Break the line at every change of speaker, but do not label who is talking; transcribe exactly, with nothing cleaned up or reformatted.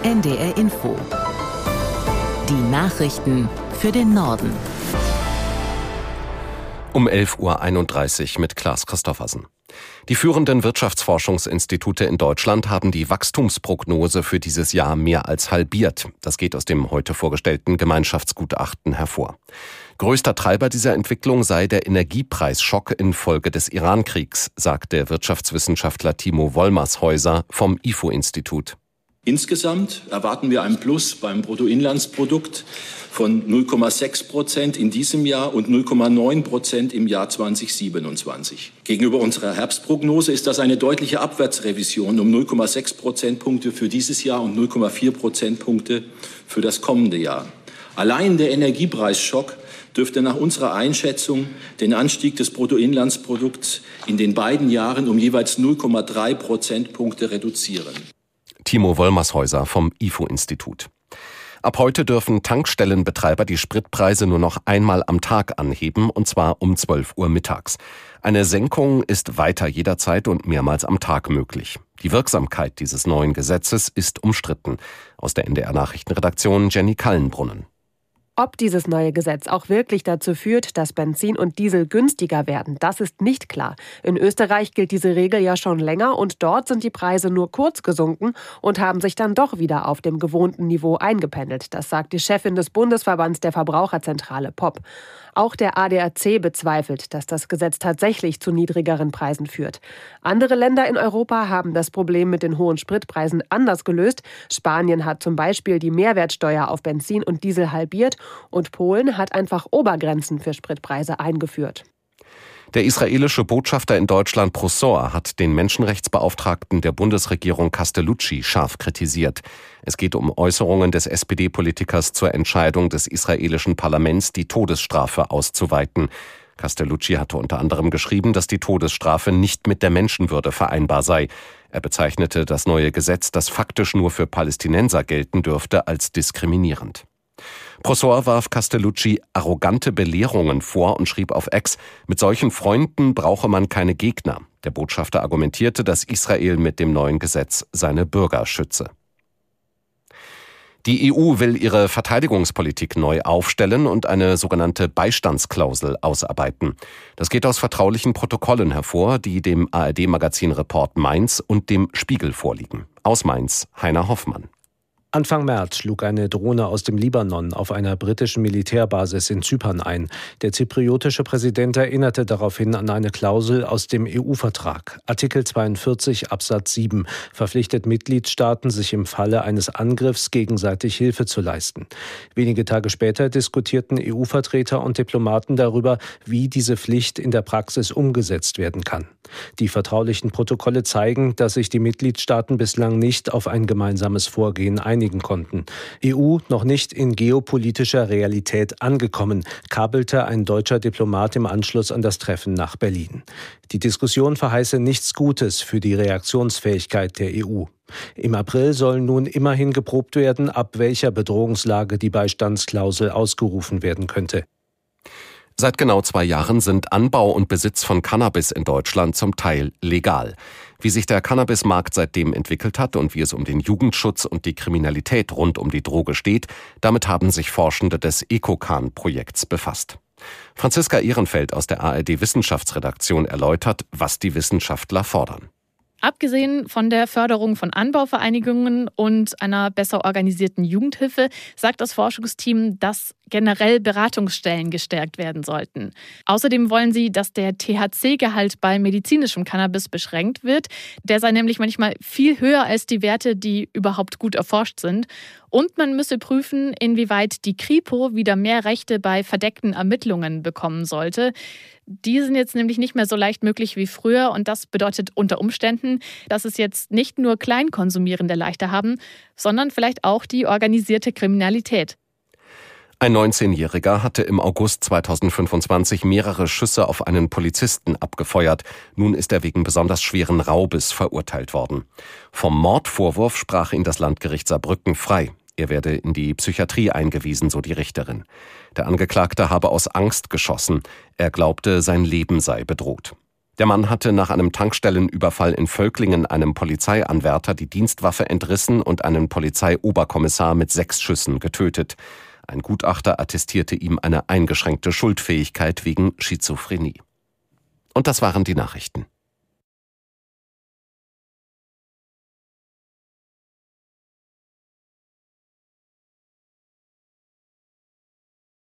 N D R Info. Die Nachrichten für den Norden.
Um elf Uhr einunddreißig mit Klaas Christoffersen. Die führenden Wirtschaftsforschungsinstitute in Deutschland haben die Wachstumsprognose für dieses Jahr mehr als halbiert. Das geht aus dem heute vorgestellten Gemeinschaftsgutachten hervor. Größter Treiber dieser Entwicklung sei der Energiepreisschock infolge des Iran-Kriegs, sagt der Wirtschaftswissenschaftler Timo Wollmershäuser vom I F O-Institut.
Insgesamt erwarten wir ein Plus beim Bruttoinlandsprodukt von null Komma sechs Prozent in diesem Jahr und null Komma neun Prozent im Jahr zweitausendsiebenundzwanzig. Gegenüber unserer Herbstprognose ist das eine deutliche Abwärtsrevision um null Komma sechs Prozentpunkte für dieses Jahr und null Komma vier Prozentpunkte für das kommende Jahr. Allein der Energiepreisschock dürfte nach unserer Einschätzung den Anstieg des Bruttoinlandsprodukts in den beiden Jahren um jeweils null Komma drei Prozentpunkte reduzieren.
Timo Wollmershäuser vom I F O-Institut. Ab heute dürfen Tankstellenbetreiber die Spritpreise nur noch einmal am Tag anheben, und zwar um zwölf Uhr mittags. Eine Senkung ist weiter jederzeit und mehrmals am Tag möglich. Die Wirksamkeit dieses neuen Gesetzes ist umstritten. Aus der N D R-Nachrichtenredaktion Jenny Kallenbrunnen.
Ob dieses neue Gesetz auch wirklich dazu führt, dass Benzin und Diesel günstiger werden, das ist nicht klar. In Österreich gilt diese Regel ja schon länger und dort sind die Preise nur kurz gesunken und haben sich dann doch wieder auf dem gewohnten Niveau eingependelt. Das sagt die Chefin des Bundesverbands der Verbraucherzentrale P O P. Auch der A D A C bezweifelt, dass das Gesetz tatsächlich zu niedrigeren Preisen führt. Andere Länder in Europa haben das Problem mit den hohen Spritpreisen anders gelöst. Spanien hat zum Beispiel die Mehrwertsteuer auf Benzin und Diesel halbiert und Polen hat einfach Obergrenzen für Spritpreise eingeführt.
Der israelische Botschafter in Deutschland Prosor hat den Menschenrechtsbeauftragten der Bundesregierung Castellucci scharf kritisiert. Es geht um Äußerungen des S P D-Politikers zur Entscheidung des israelischen Parlaments, die Todesstrafe auszuweiten. Castellucci hatte unter anderem geschrieben, dass die Todesstrafe nicht mit der Menschenwürde vereinbar sei. Er bezeichnete das neue Gesetz, das faktisch nur für Palästinenser gelten dürfte, als diskriminierend. Prosor warf Castellucci arrogante Belehrungen vor und schrieb auf X, mit solchen Freunden brauche man keine Gegner. Der Botschafter argumentierte, dass Israel mit dem neuen Gesetz seine Bürger schütze. Die E U will ihre Verteidigungspolitik neu aufstellen und eine sogenannte Beistandsklausel ausarbeiten. Das geht aus vertraulichen Protokollen hervor, die dem A R D-Magazin Report Mainz und dem Spiegel vorliegen. Aus Mainz, Heiner Hoffmann.
Anfang März schlug eine Drohne aus dem Libanon auf einer britischen Militärbasis in Zypern ein. Der zypriotische Präsident erinnerte daraufhin an eine Klausel aus dem E U-Vertrag. Artikel zweiundvierzig Absatz sieben verpflichtet Mitgliedstaaten, sich im Falle eines Angriffs gegenseitig Hilfe zu leisten. Wenige Tage später diskutierten E U-Vertreter und Diplomaten darüber, wie diese Pflicht in der Praxis umgesetzt werden kann. Die vertraulichen Protokolle zeigen, dass sich die Mitgliedstaaten bislang nicht auf ein gemeinsames Vorgehen einigen konnten. E U noch nicht in geopolitischer Realität angekommen, kabelte ein deutscher Diplomat im Anschluss an das Treffen nach Berlin. Die Diskussion verheiße nichts Gutes für die Reaktionsfähigkeit der E U. Im April soll nun immerhin geprobt werden, ab welcher Bedrohungslage die Beistandsklausel ausgerufen werden könnte.
Seit genau zwei Jahren sind Anbau und Besitz von Cannabis in Deutschland zum Teil legal. Wie sich der Cannabismarkt seitdem entwickelt hat und wie es um den Jugendschutz und die Kriminalität rund um die Droge steht, damit haben sich Forschende des EcoCan-Projekts befasst. Franziska Ehrenfeld aus der A R D-Wissenschaftsredaktion erläutert, was die Wissenschaftler fordern.
Abgesehen von der Förderung von Anbauvereinigungen und einer besser organisierten Jugendhilfe sagt das Forschungsteam, dass generell Beratungsstellen gestärkt werden sollten. Außerdem wollen sie, dass der T H C-Gehalt bei medizinischem Cannabis beschränkt wird. Der sei nämlich manchmal viel höher als die Werte, die überhaupt gut erforscht sind. Und man müsse prüfen, inwieweit die Kripo wieder mehr Rechte bei verdeckten Ermittlungen bekommen sollte. Die sind jetzt nämlich nicht mehr so leicht möglich wie früher und das bedeutet unter Umständen, dass es jetzt nicht nur Kleinkonsumierende leichter haben, sondern vielleicht auch die organisierte Kriminalität.
Ein neunzehnjähriger hatte im August zweitausendfünfundzwanzig mehrere Schüsse auf einen Polizisten abgefeuert. Nun ist er wegen besonders schweren Raubes verurteilt worden. Vom Mordvorwurf sprach ihn das Landgericht Saarbrücken frei. Er werde in die Psychiatrie eingewiesen, so die Richterin. Der Angeklagte habe aus Angst geschossen. Er glaubte, sein Leben sei bedroht. Der Mann hatte nach einem Tankstellenüberfall in Völklingen einem Polizeianwärter die Dienstwaffe entrissen und einen Polizeioberkommissar mit sechs Schüssen getötet. Ein Gutachter attestierte ihm eine eingeschränkte Schuldfähigkeit wegen Schizophrenie. Und das waren die Nachrichten.